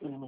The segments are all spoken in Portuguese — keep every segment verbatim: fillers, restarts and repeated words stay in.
Hum.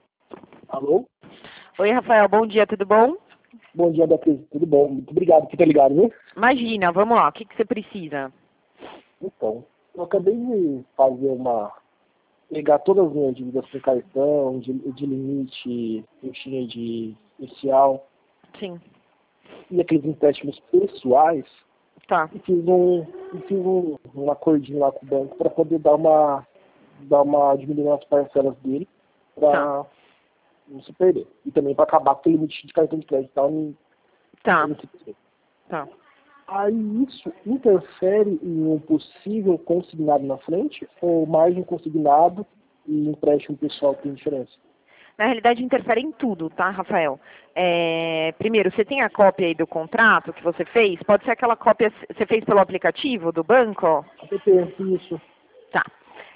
Alô? Oi, Rafael, bom dia, tudo bom? Bom dia, Beatriz. Tudo bom? Muito obrigado por ter ligado, viu? Imagina, vamos lá, o que, que você precisa? Então, eu acabei de fazer uma... pegar todas as minhas dívidas com cartão, de, de limite, eu tinha de inicial, Sim, e aqueles empréstimos pessoais, tá, e fiz um, e fiz um, um acordinho lá com o banco para poder dar uma, dar uma diminuir nas parcelas dele, tá, para não se perder. E também para acabar com o limite de cartão de crédito, tá? Não, tá, não se perder. tá. Aí isso interfere em um possível consignado na frente, ou mais um consignado e empréstimo pessoal tem diferença? Na realidade, interfere em tudo, tá, Rafael? É, primeiro, você tem a cópia aí do contrato que você fez? Pode ser aquela cópia que você fez pelo aplicativo do banco? App, isso. Tá.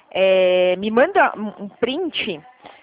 É, me manda um um print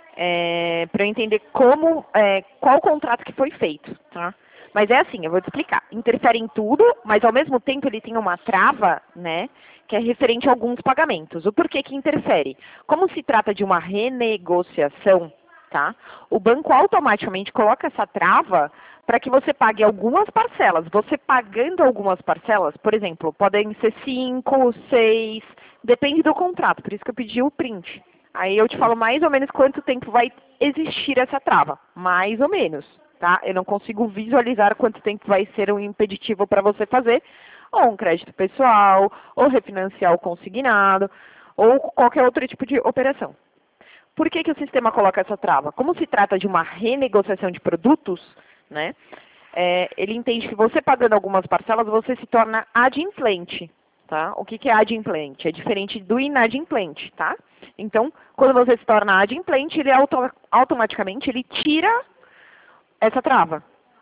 é, para eu entender como, é, qual contrato que foi feito, tá? Mas é assim, eu vou te explicar. Interfere em tudo, mas ao mesmo tempo ele tem uma trava, né, que é referente a alguns pagamentos. O porquê que interfere? Como se trata de uma renegociação, tá? O banco automaticamente coloca essa trava para que você pague algumas parcelas. Você pagando algumas parcelas, por exemplo, podem ser cinco, seis, depende do contrato, por isso que eu pedi o print. Aí eu te falo mais ou menos quanto tempo vai existir essa trava, mais ou menos, tá? Eu não consigo visualizar quanto tempo vai ser um impeditivo para você fazer, ou um crédito pessoal, ou refinanciar o consignado, ou qualquer outro tipo de operação. Por que que o sistema coloca essa trava? Como se trata de uma renegociação de produtos, né? É, ele entende que você pagando algumas parcelas, você se torna adimplente, tá? O que que é adimplente? É diferente do inadimplente, tá? Então, quando você se torna adimplente, ele auto automaticamente ele tira essa trava.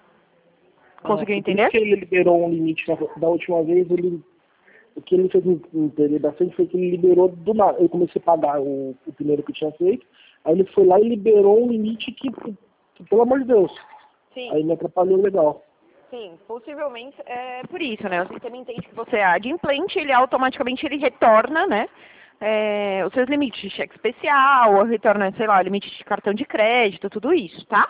Ah, Conseguiu foi por isso entender? que ele liberou um limite na- da última vez, ele, o que ele fez me entender bastante foi que ele liberou do nada. Eu comecei a pagar o, o primeiro que eu tinha feito, aí ele foi lá e liberou um limite que, que pelo amor de Deus, Sim. aí me atrapalhou legal. Sim, possivelmente é por isso, né? O sistema entende que você é adimplente, ele automaticamente ele retorna, né? é, os seus limites de cheque especial, ou retorna, sei lá, limite de cartão de crédito, tudo isso, tá?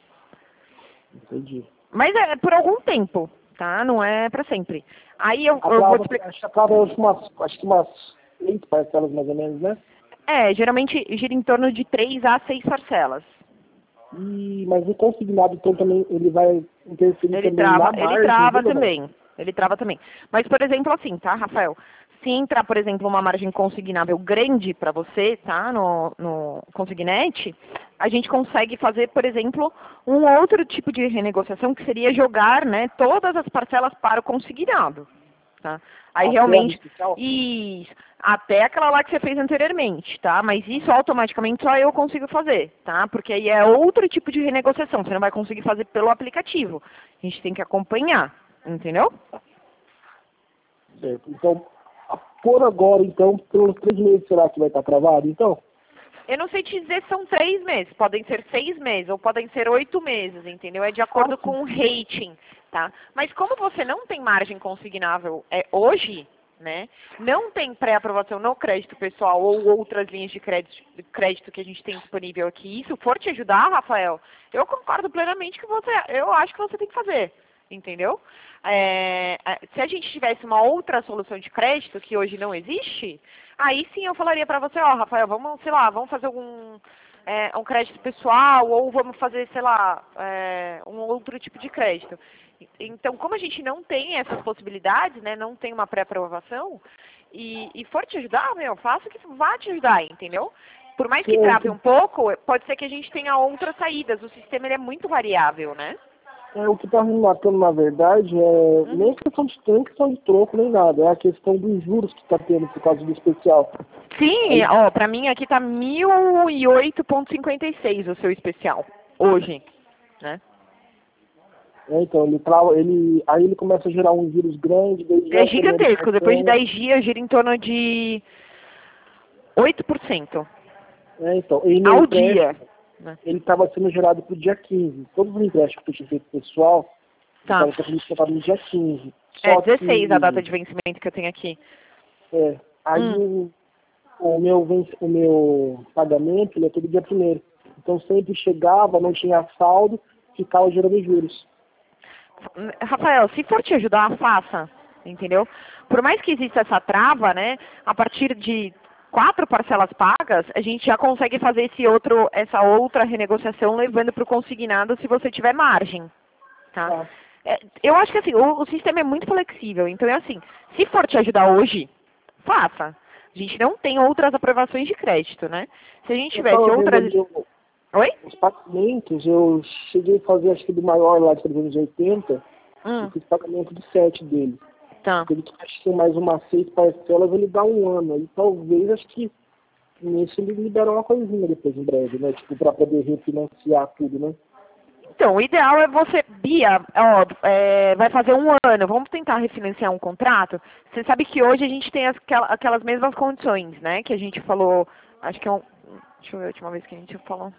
Entendi. Mas é por algum tempo, tá? Não é pra sempre. Aí eu, A eu vou te trava, explicar. acho que a trava é umas, acho que umas três parcelas mais ou menos, né? É, geralmente gira em torno de três a seis parcelas. E, mas o consignado, então, também, ele vai interferir Ele também trava, na ele margem trava dele ou não? também. Ele trava também. Mas, por exemplo, assim, tá, Rafael? Se entrar, por exemplo, uma margem consignável grande para você, tá, no, no consignete, a gente consegue fazer, por exemplo, um outro tipo de renegociação que seria jogar, né, todas as parcelas para o consignado, tá? Aí Até a realmente, fiscal? isso, até aquela lá que você fez anteriormente, tá? Mas isso automaticamente só eu consigo fazer, tá? Porque aí é outro tipo de renegociação, você não vai conseguir fazer pelo aplicativo. A gente tem que acompanhar, entendeu? Certo. Então, a- por agora, então, pelos três meses, será que vai estar travado, então? Eu não sei te dizer se são três meses, podem ser seis meses ou podem ser oito meses, entendeu? É de Ah, acordo sim. com o rating, tá? Mas como você não tem margem consignável é, hoje, né? Não tem pré-aprovação no crédito pessoal ou outras linhas de crédito, de crédito que a gente tem disponível aqui, isso for te ajudar, Rafael, eu concordo plenamente que você, eu acho que você tem que fazer, entendeu? É, é, se a gente tivesse uma outra solução de crédito que hoje não existe, aí sim eu falaria para você, ó, Rafael, vamos, sei lá, vamos fazer algum é, um crédito pessoal ou vamos fazer, sei lá, é, um outro tipo de crédito. Então, como a gente não tem essas possibilidades, né, não tem uma pré-aprovação, e, e for te ajudar, meu, faça o que vá te ajudar, entendeu? Por mais que trave Certo. um pouco, pode ser que a gente tenha outras saídas. O sistema ele é muito variável, né? É, o que está me matando, na verdade, é nem questão de nem questão de troco, nem nada. É a questão dos juros que está tendo por causa do especial. Sim, Aí, ó, pra mim aqui tá mil e oito vírgula cinquenta e seis o seu especial, hoje, né? é, então, ele, trava, ele, aí ele começa a gerar uns juros grandes, daí É gera problema no gigantesco, depois de cartão. dez dias gira em torno de oito por cento É, então, e meu ao dia, empréstimo, né? ele estava sendo gerado para o dia quinze. Todos os empréstimos que eu tinha feito pessoal, eu Tá. estava com isso no dia quinze. É Só dezesseis a data que, de vencimento que eu tenho aqui. é, aí Hum, o, o, meu, venc- o meu pagamento, ele é todo dia primeiro. Então sempre chegava, não tinha saldo, ficava gerando juros. Rafael, se for te ajudar, faça, entendeu? Por mais que exista essa trava, né, a partir de quatro parcelas pagas, a gente já consegue fazer esse outro, essa outra renegociação levando para o consignado se você tiver margem, tá? Tá. É, eu acho que assim, o, o sistema é muito flexível, então é assim, se for te ajudar hoje, faça. A gente não tem outras aprovações de crédito, né? Se a gente Eu tivesse tava vendo outras... ali o- Oi? os pagamentos, eu cheguei a fazer, acho que do maior lá de trezentos e oitenta, Hum, eu fiz pagamento de sete dele. tá. Se ele tivesse mais uma seis parcelas, ele dá um ano. Aí talvez, acho que nisso ele libera uma coisinha depois em breve, né? Tipo, para poder refinanciar tudo, né? Então, o ideal é você, Bia, ó, é, vai fazer um ano, vamos tentar refinanciar um contrato. Você sabe que hoje a gente tem as- aquela- aquelas mesmas condições, né? Que a gente falou, acho que é um... Deixa eu ver a última vez que a gente falou.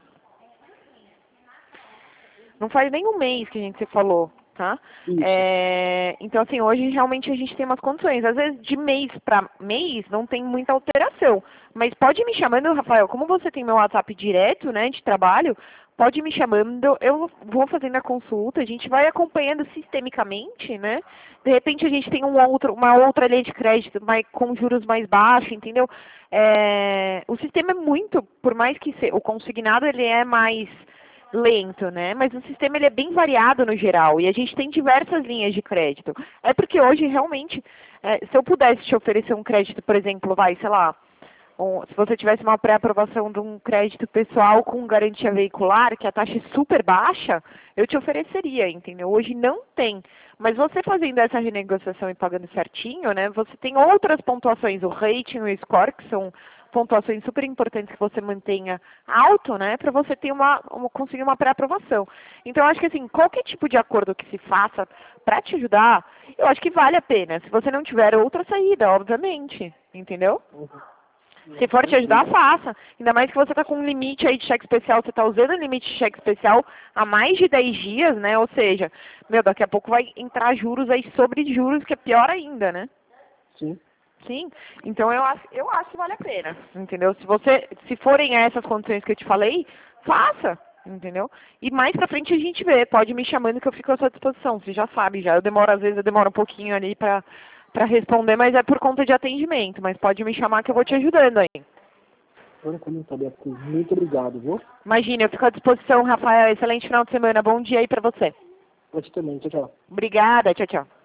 Não faz nem um mês que a gente se falou, tá? Isso. É, então, assim, hoje realmente a gente tem umas condições. Às vezes, de mês para mês, não tem muita alteração. Mas pode me chamando, Rafael, como você tem meu WhatsApp direto, né, de trabalho, pode me chamando, eu vou fazendo a consulta, a gente vai acompanhando sistemicamente, né? De repente a gente tem um outro, uma outra linha de crédito mais, com juros mais baixos, entendeu? É, o sistema é muito, por mais que se, o consignado ele é mais lento, né? Mas o sistema ele é bem variado no geral e a gente tem diversas linhas de crédito. É porque hoje realmente, é, se eu pudesse te oferecer um crédito, por exemplo, vai, sei lá, um, se você tivesse uma pré-aprovação de um crédito pessoal com garantia veicular, que a taxa é super baixa, eu te ofereceria, entendeu? Hoje não tem. Mas você fazendo essa renegociação e pagando certinho, né? Você tem outras pontuações, o rating e o score, que são pontuações super importantes que você mantenha alto, né, para você ter uma, uma conseguir uma pré-aprovação. Então, eu acho que assim, qualquer tipo de acordo que se faça para te ajudar, eu acho que vale a pena. Se você não tiver outra saída, obviamente, entendeu? Uhum. Se for te ajudar, faça. Ainda mais que você está com um limite aí de cheque especial, você está usando o limite de cheque especial há mais de dez dias, né? Ou seja, meu, daqui a pouco vai entrar juros aí sobre juros, que é pior ainda, né? Sim. Sim, então eu acho, eu acho que vale a pena, entendeu? Se você, se forem essas condições que eu te falei, faça, entendeu? E mais pra frente a gente vê, pode me chamando que eu fico à sua disposição, você já sabe já. Eu demoro, às vezes eu demoro um pouquinho ali pra, pra responder, mas é por conta de atendimento, mas pode me chamar que eu vou te ajudando aí. Tranquilo, tá, Beatriz. Muito obrigado, viu? Imagina, eu fico à disposição, Rafael, excelente final de semana, bom dia aí pra você. Você também, tchau, tchau. Obrigada, tchau, tchau.